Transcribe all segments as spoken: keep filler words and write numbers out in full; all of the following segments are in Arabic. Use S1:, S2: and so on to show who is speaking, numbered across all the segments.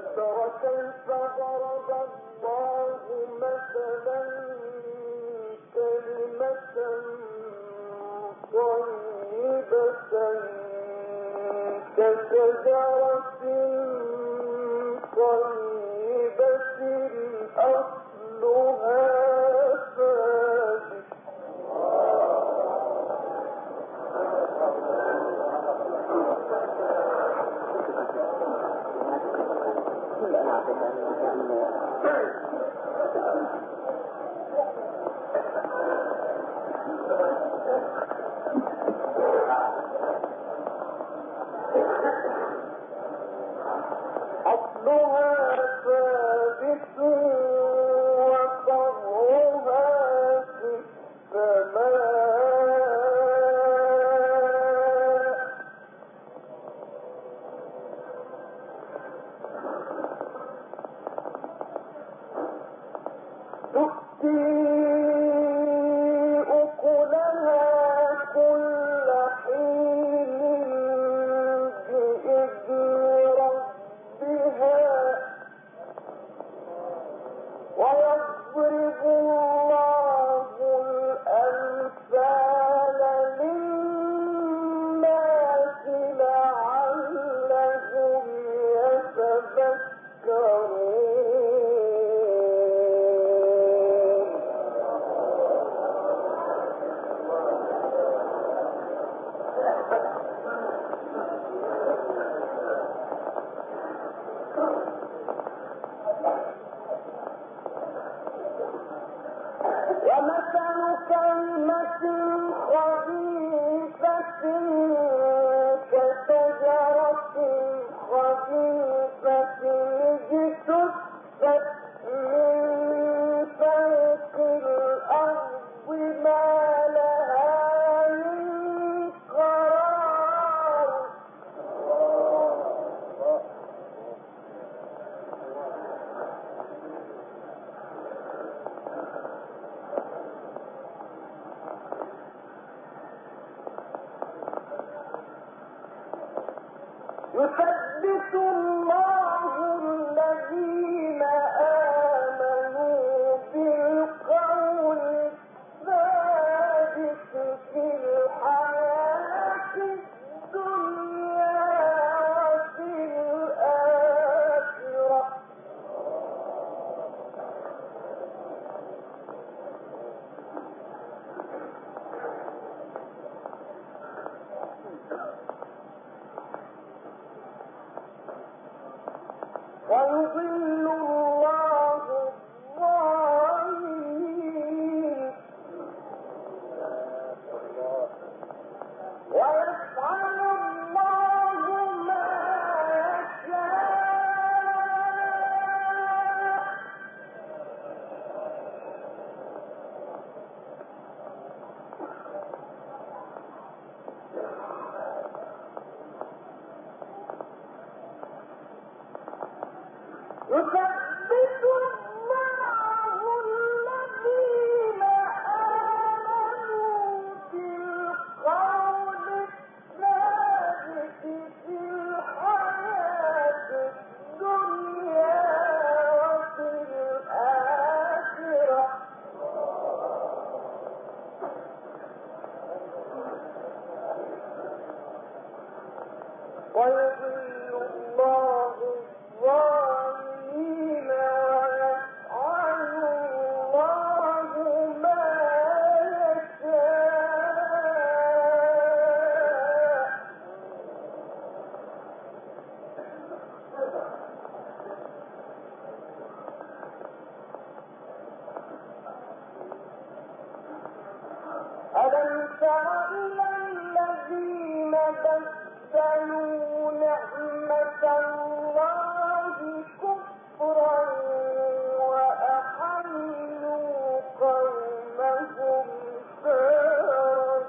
S1: يثبت الله الذين آمنوا بالقول الثابت في الحياة الدنيا وفي الآخرة ويضل الله الظالمين ويفعل الله ما يثبت الله الذين آمنوا بالقول الثابت في الحياة الدنيا وفي الآخرة ويضل الله الظالمين ويفعل الله ما يشاء ألم تر إلى الذين بدلوا نعمة الله كفرا وأحلوا قومهم دار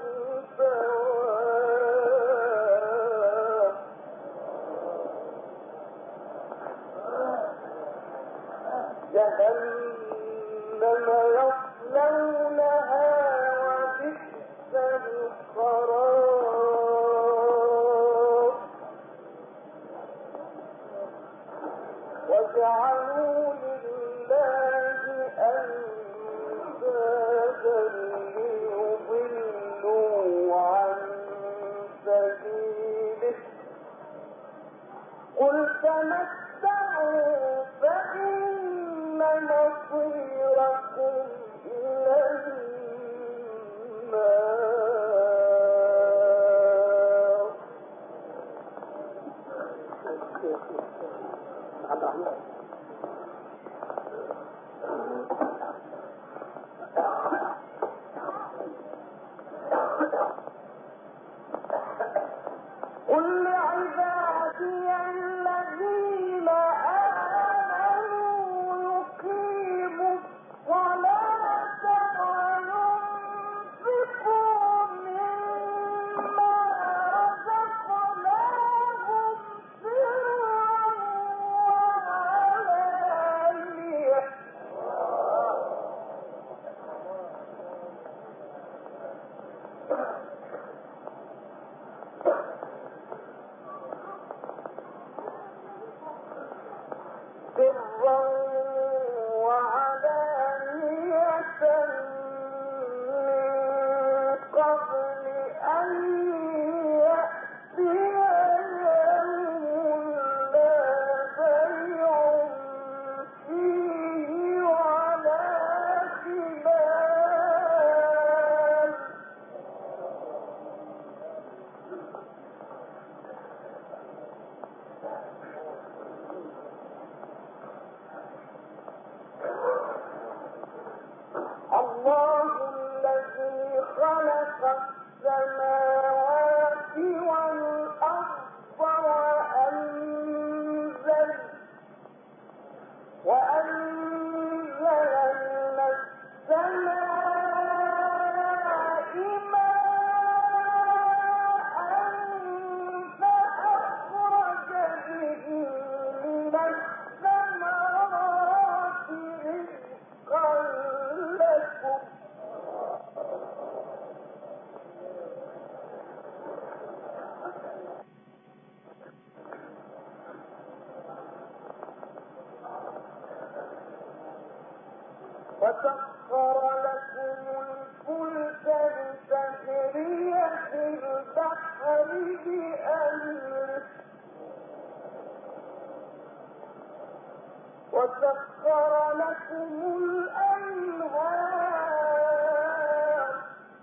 S1: البوار جهنم يصلونها وبئس القرار قبل أن يأتي يوم لا بيع فيه ولا خلال. الله الذي خلق السماوات والأرض وأنزل وأنزل من السماء ماء فأخرج به من الثمرات رزقا لكم. وسخر لكم الفلك لتجري في البحر بأمره وسخر لكم الأنهار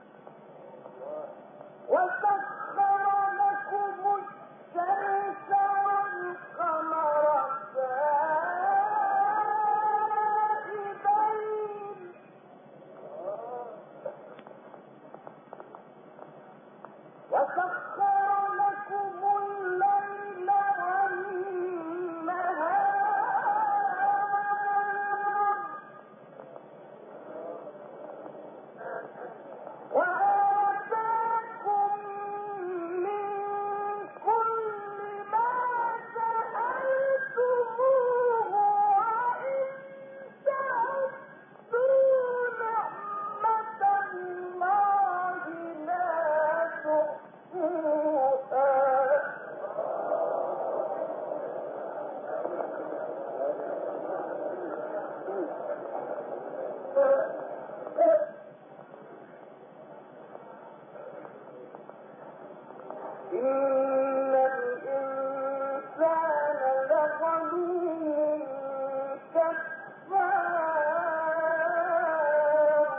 S1: وسخر لكم الشمس والقمر سائبين وسخر لكم الليل والنهار وآتاكم من كل ما سألتموه وإن تعدوا نعمة الله لا تحصوها. إن الإنسان لظلوم كفار.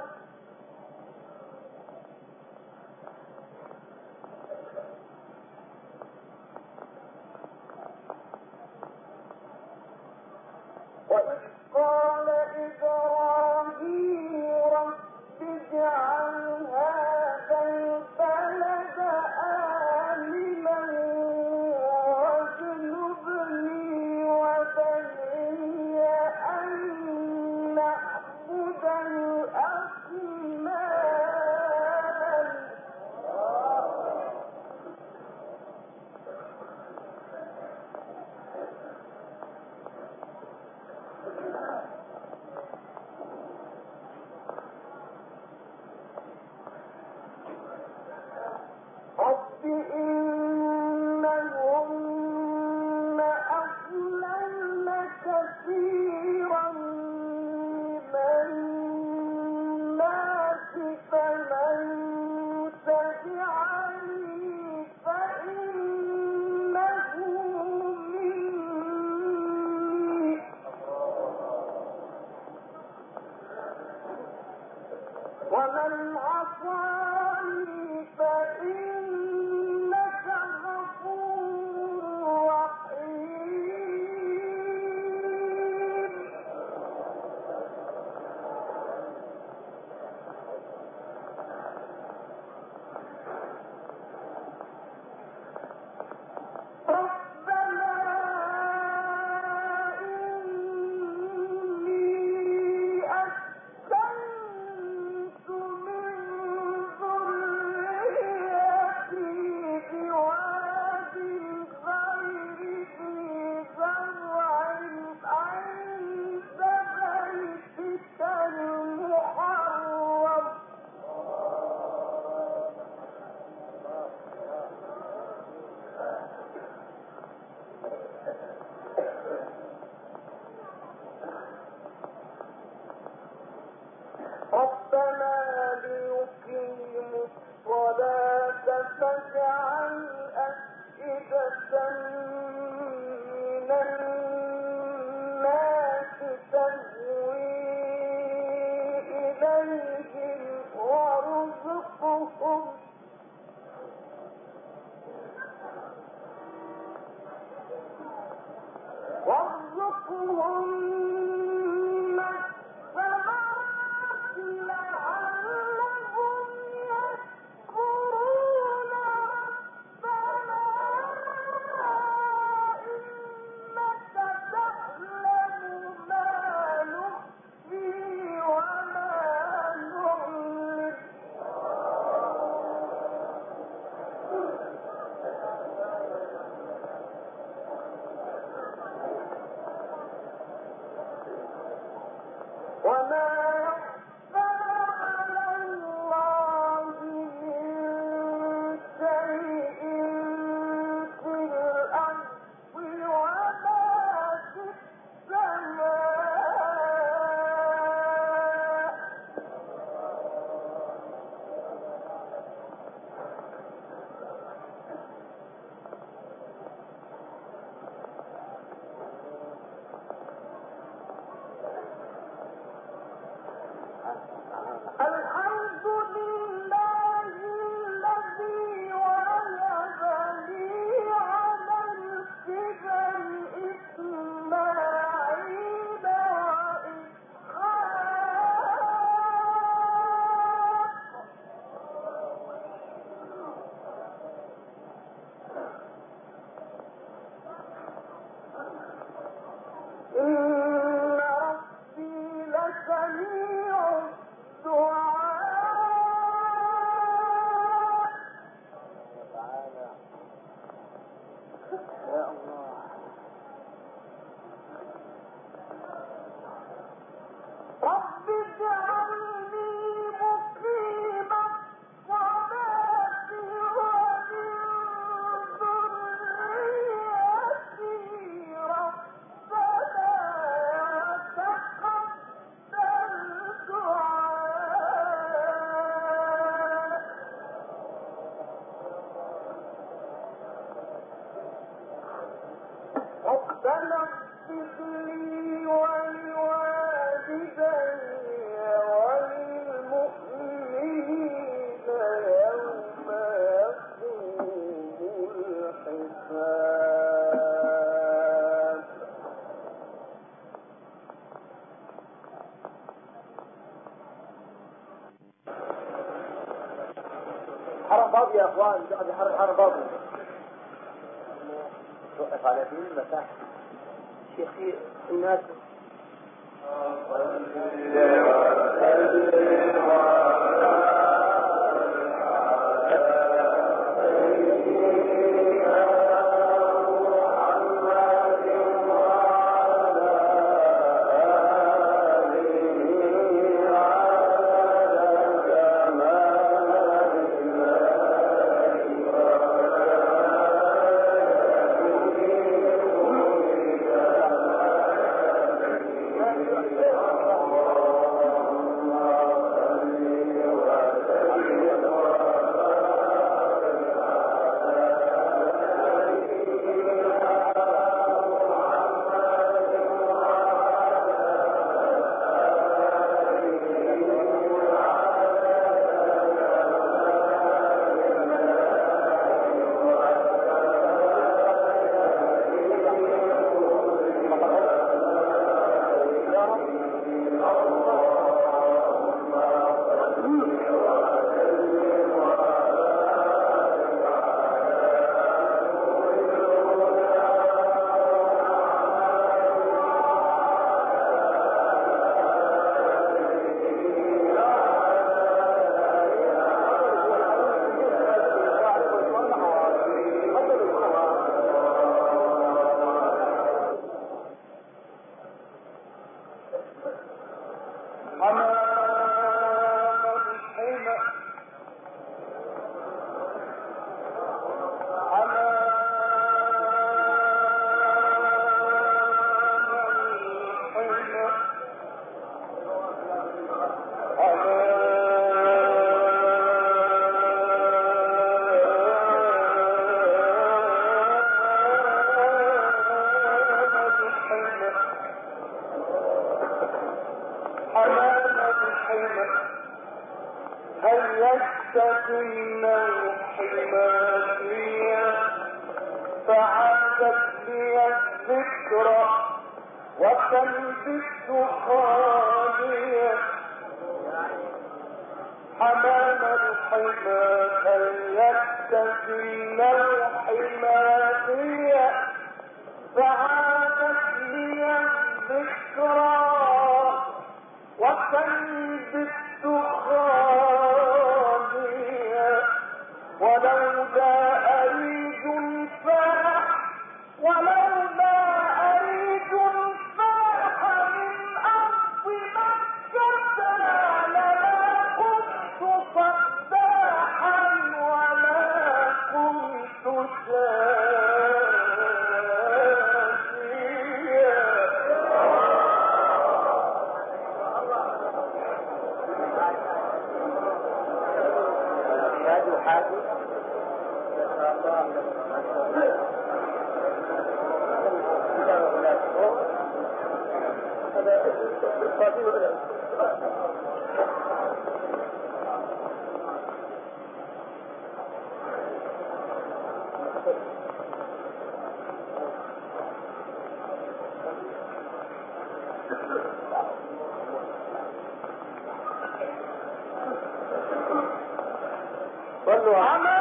S1: وإذ قال إبراهيم رب اجعل هذا البلد آمنا واجنبني وبني أن نعبد الأصنام. رب إنهن أضللن كثيرا من الناس فمن تبعني فإنه مني ومن عصاني فإنك غفور رحيم. ربنا إني أسكنت من ذريتي وارزقهم وارزقهم من الثمرات لعلهم يشكرون ربنا إنك تعلم ما نخفي وما نعلن وما يخفى على الله من شيء في الأرض ولا في السماء الحمد لله الذي وهب لي على الكبر إسماعيل وإسحاق إن ربي لسميع الدعاء يا الله رب اجعلني مقيم الصلاة ومن ذريتي ربنا تقبل دعاء ربنا اغفر لي ولوالدي وللمؤمنين يوم يقوم الحساب
S2: حرم فاضي يا اخوان، هذه حرم حرم فاضي. توقف على دين المساحة شيخي الناس
S1: يستقل حماسية فعادت لي الذكرى وتلبس خالية حمام الحمى هل يستقل حماسية فعادت لي الذكرى وتلبس خالية ولولا أريد الفاح ولولا أريد الفاح من أرض مكة لما كنت صداحا وما كنت شاكيا.
S2: حاجة صلوا على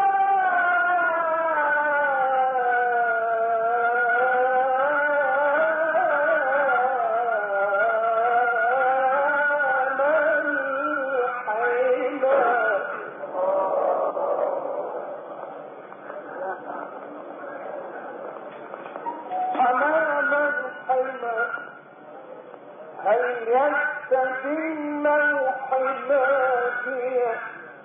S1: هل يستدل الحماسية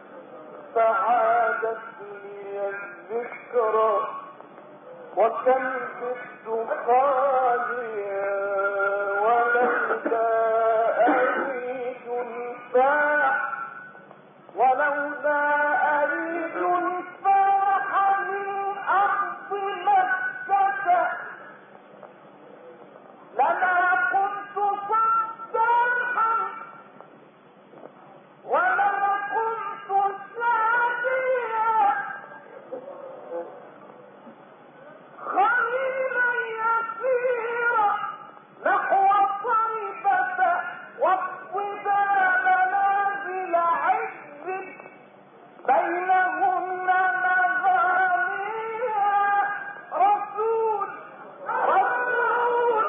S1: فعادت لي الذكرى وتلبس خاليا ولولا أريد الفاح ولولا أريد الفاح من أرض مكة لما كنت صداحا وما كنت ساديا خليلا يسيرا نحو طيبة واقصدا منازل عز بينهن مغانيا رسول رسول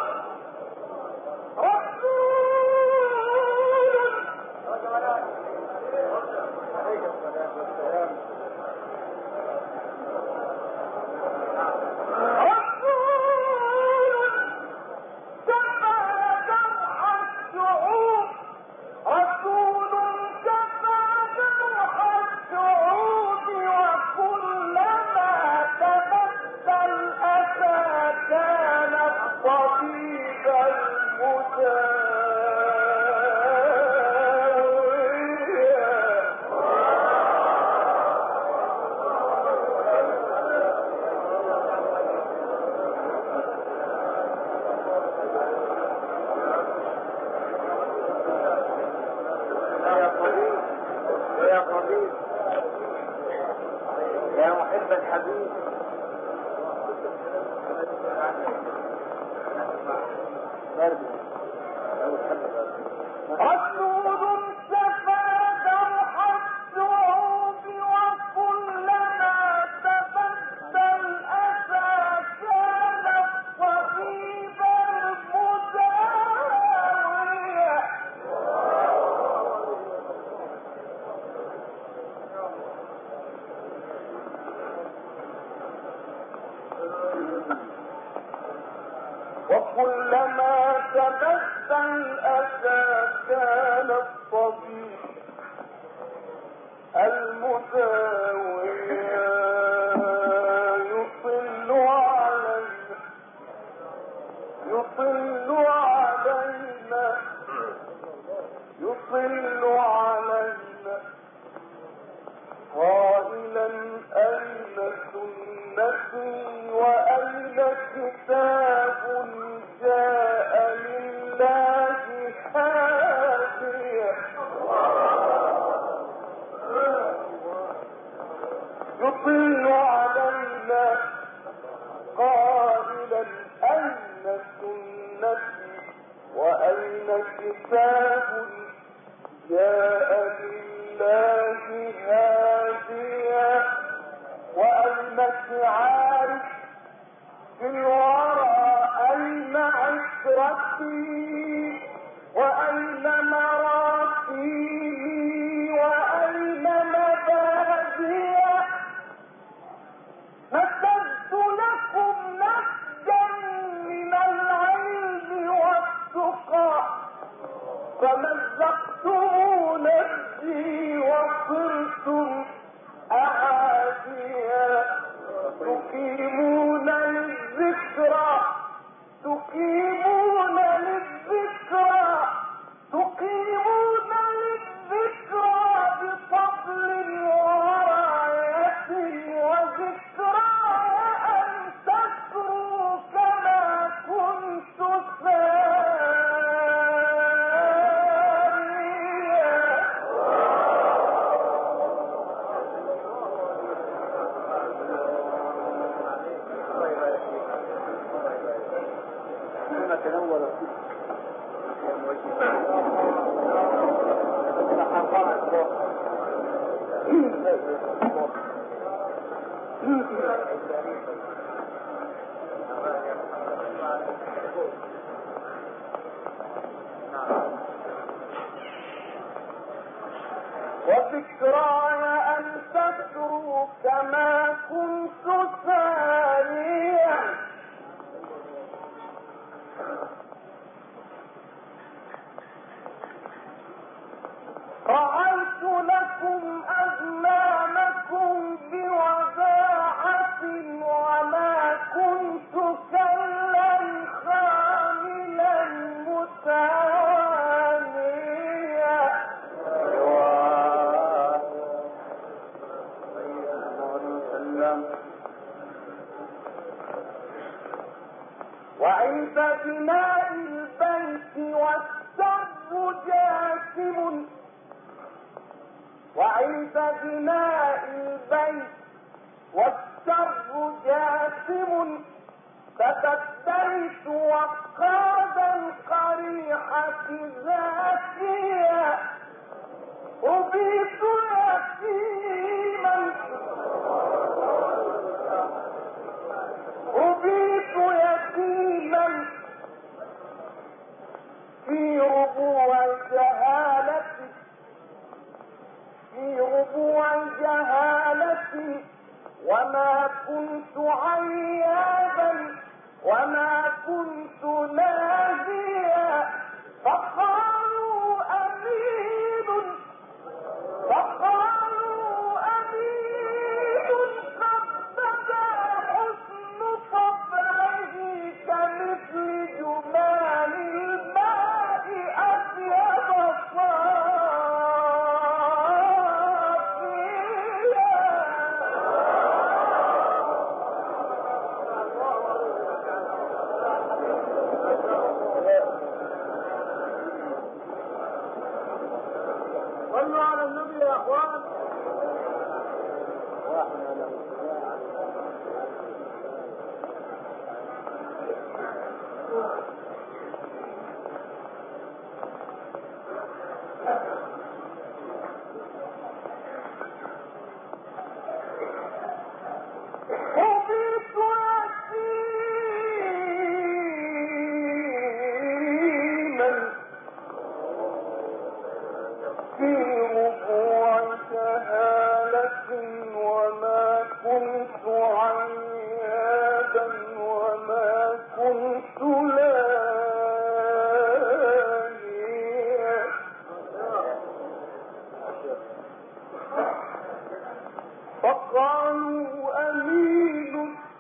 S2: يا محب الحبيب
S1: رسول سفى جرح الشعوب وكلما تبدى الأسى كان الصحيب المداوية وكلما تبدى الأسى كان الطبيب المداوية يطل علينا يطل علينا يطل علينا قائلا أين سنتي وأين كتاب جاء لله هاديا وذكراي أن تسروا كما كنت ساريا رعيت لكم أزمانكم بوداعة وما كنت كلا خاملا متوانيا وعند بناء البيت والسر جاسم وعند بناء البيت والسر جاسم تبدلت وقادا قريحة ذاتيا أبيت يتيما أبيت يتيما في ربوع الجهالة في ربوع الجهالة وما كنت عيابا وما كنت ناديا فقالوا أمين فقالوا أمين قد بدا حسن صبره كمثل جمال الماء أطيب صلوا على النبي يا اخوان. أبيت يتيما في ربوع جهالة وما كنت عيادا وما كنت لاهيا فقالوا أمين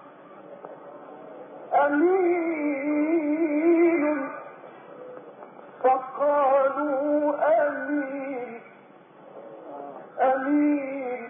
S1: أمين فقالوا أمين أمين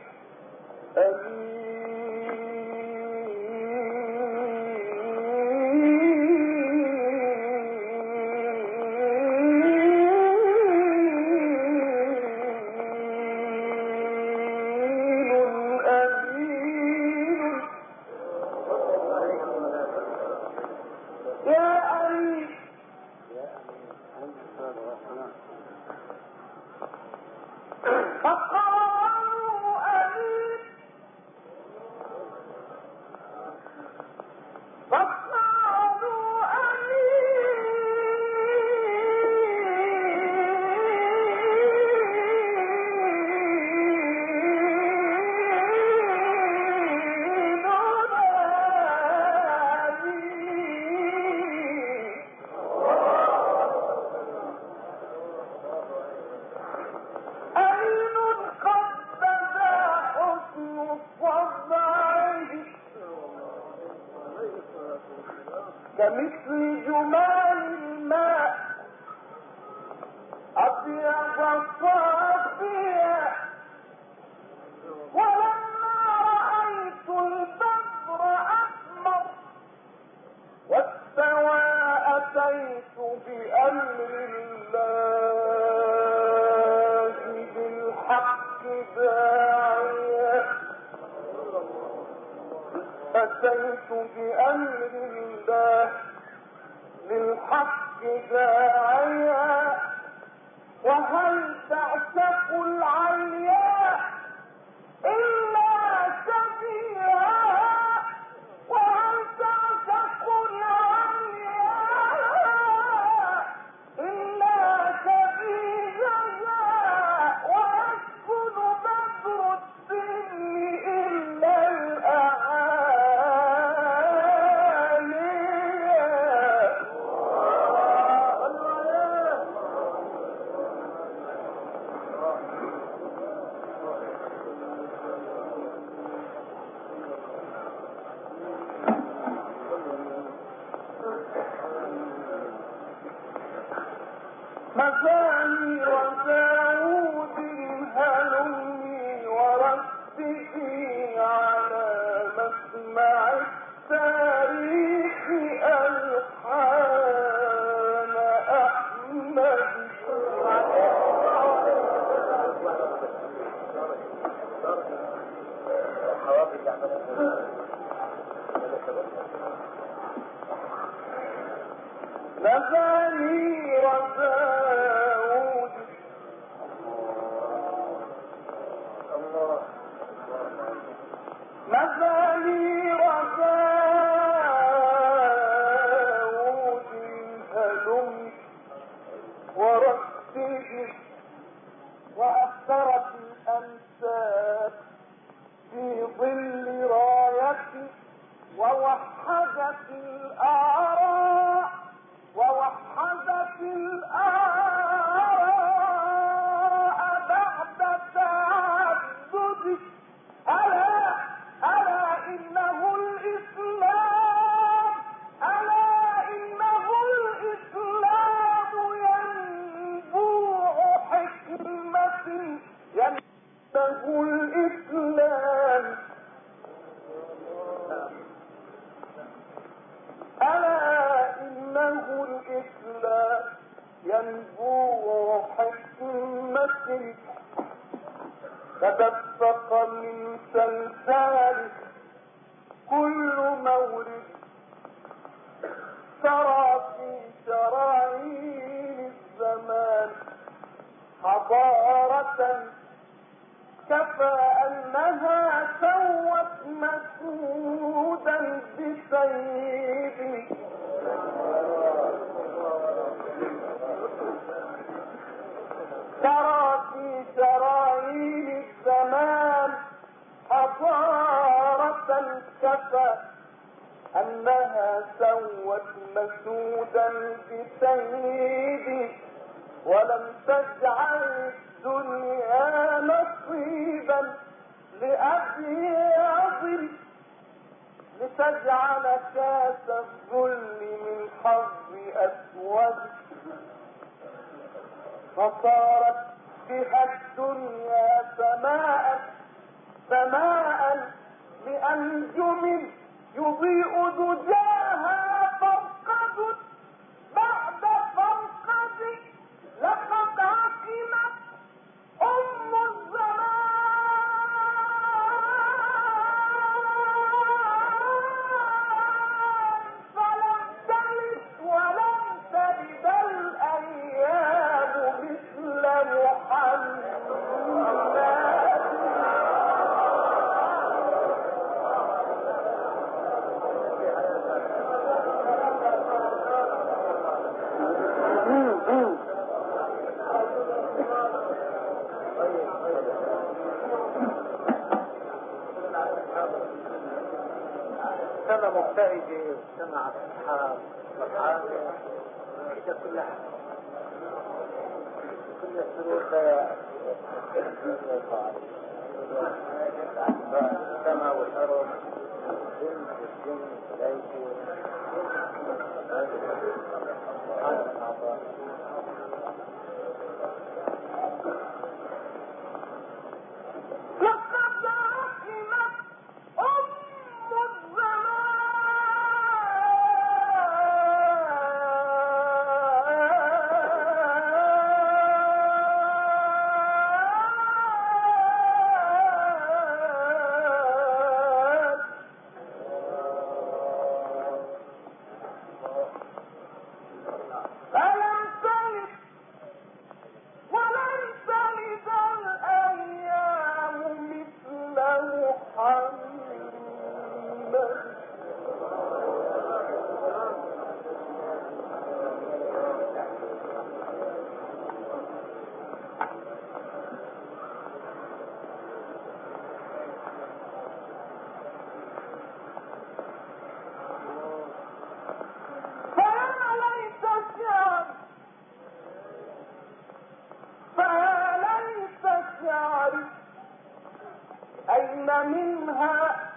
S1: كمثل جمال الماء أبيض صافيا ولما رأيت البدر أحمر واستوى أتيت بأمر الله بالحق داعيا أتيت بأمر الله للحق داعيا وهل تعشق العلياء إلا سبيها مزامير داود هلمي ورتبي على مسمع التاريخ ألحان أحمد. مزامير داود مزامير داود هلم ورتبه وأثرت الأمثال في ظل رايتي ووحدت الآراء ووحدت الآراء بعد تعدد. ألا ألا إنه الإسلام ألا إنه الإسلام ينبوع حكمة ينبوع الإسلام ألا إنه الإسلام ينبوع حكمة تدفق من سلسال كل مورد ترى في شرايين الزمان حضارة كفى أنها سوت مسودا بسيدي. ترى في شرايين الزمان حضارة كفى أنها سوت مسودا بسيدي ولم تجعل الدنيا نصيبا لأبيض لتجعل كاس الذل من حظ أسود. فصارت بها الدنيا سماء سماء لأنجم يضيء دجاها فرقد بعد فرقد. لقد عقمت أم الزمان فلم تلد ولم تلد الأيام مثل محمد.
S2: سمع مبتهجي سمع الصحاب والصحاب كده كلها كل السرور لا السماء والأرض الجن والجن والملائكة سبحان الله. منها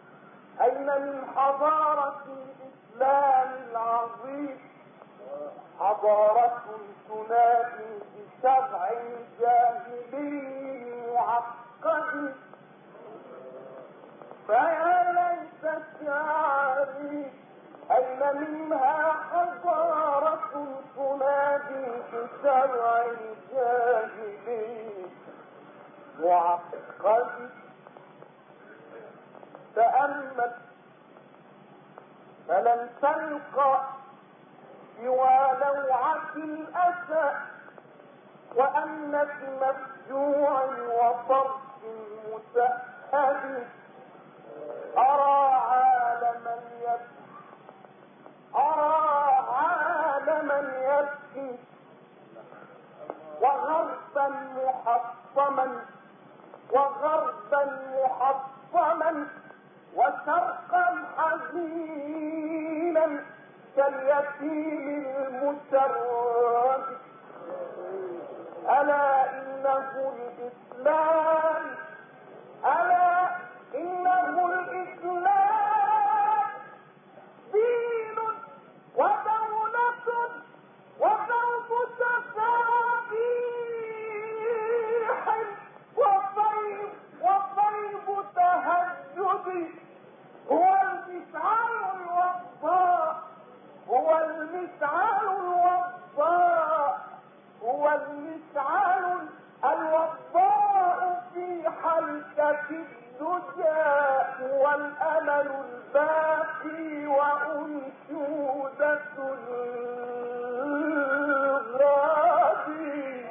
S2: أين من حضارة الإسلام العظيم
S1: حضارة تنادي بشرع جاهلي معقد، فيا ليت شعري أين منها حضارة تنادي بشرع جاهلي معقد. تأمل فلن تلقى سوى لوعة الأسى وأنة مفجوع وطرف مسهد. أرى عالما يبكي أرى عالما يبكي وغربا محطما وغربا محطما وشرقا حزينا كاليتيم المشرد. ألا إنه الإسلام ألا إنه الإسلام دين ودولة وثوب تسابيح وطيب وطيب تهجد. هو المشعل الوضاء هو المشعل الوضاء هو المشعل الوضاء في حلقة الدجى والأمل الباقي وأنشودة الغادي.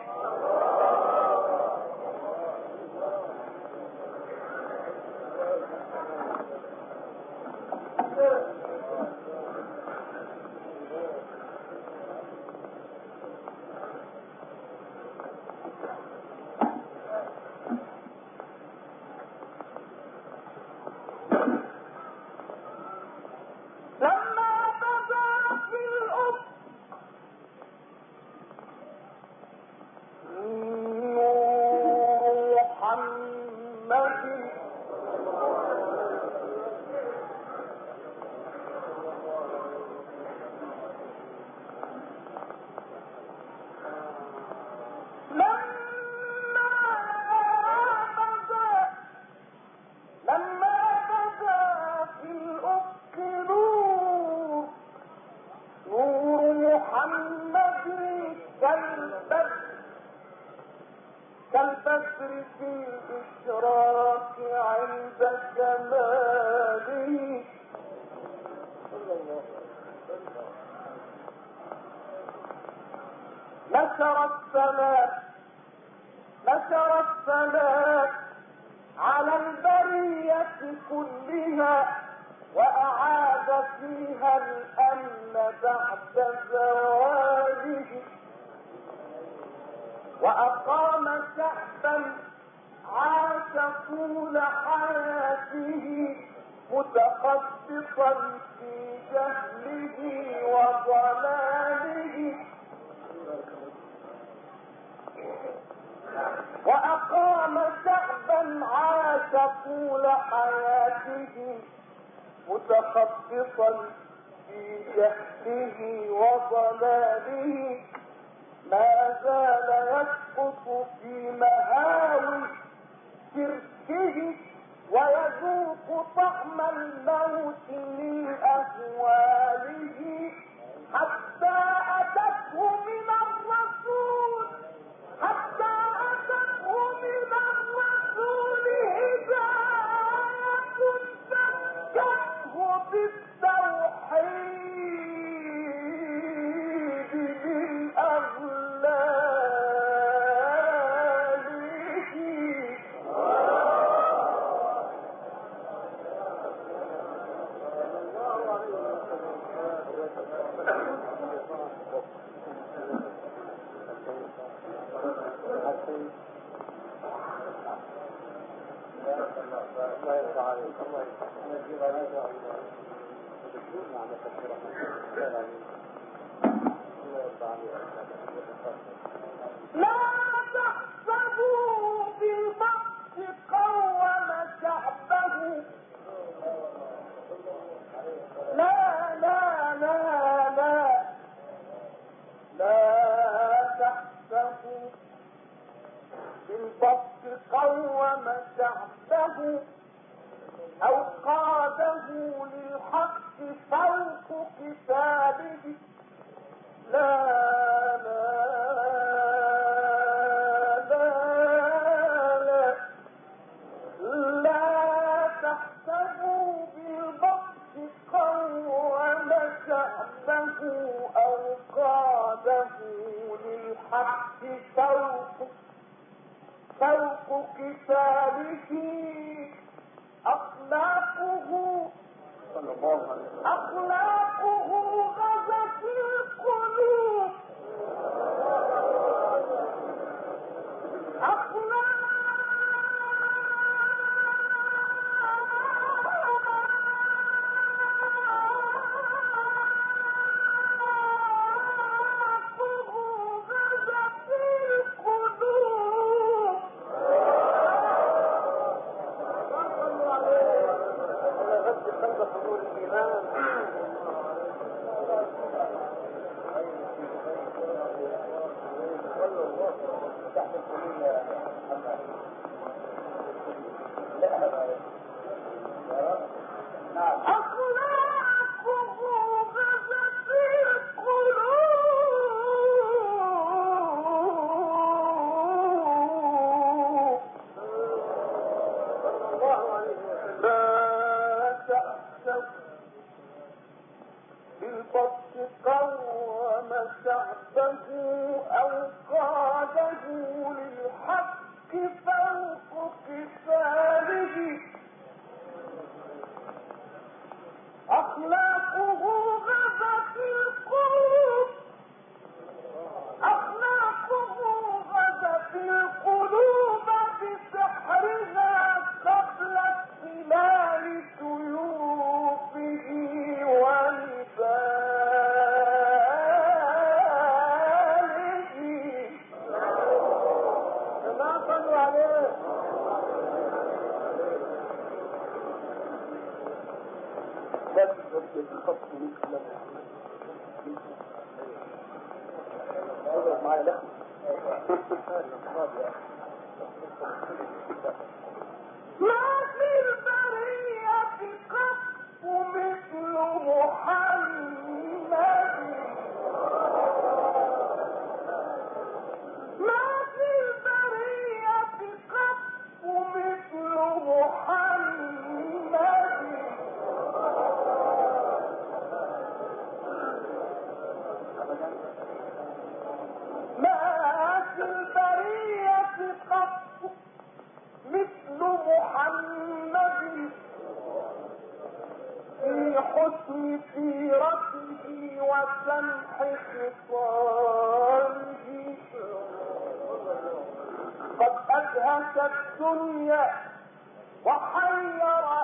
S1: كالبدر في الإشراق عند كماله. نشر السماء نشر السماء على البرية كلها وأعاد فيها الأمن بعد زواله. وأقام شعبا عاش طول حياته متخبطا في جهله وضلاله. وأقام شعبا عاش طول حياته متخبطا في جهله وضلاله. ما زال يسقط في مهاوي شركه ويذوق طعم الموت من أهواله حتى أتته من الرسول حتى أتته من الرسول هداية فكته بالتوحيد بالأغلال.
S2: الله يرضى عليك. الله يجزيك عليك وتكون على تفكيرك. الله يرضى عليك.
S1: لا تحسبوا بالبطش قوم شعبه. لا لا لا لا قاده للحق فوق كتابه لا لا لا لا لا تحسبوا بالبطش قوم شعبه أو قاده للحق فوق فوق كتابه أخلاقه أخلاقه غزت القلوب قوم شعبه أو قاده للحق فوق كتابه أخلاقه غزت القلوب أخلاقه غزت القلوب بسحرها قبل اكتمال سيوفه ونباله. ما صلوا عليه. لا تجد الخط مثل اضرب معايا لا ما في البرية قط مثل محمد ما في البرية قط مثل محمد ما في البرية قط مثل محمد في حسن سيرته وسمح خصاله قد أدهش الدنيا وحير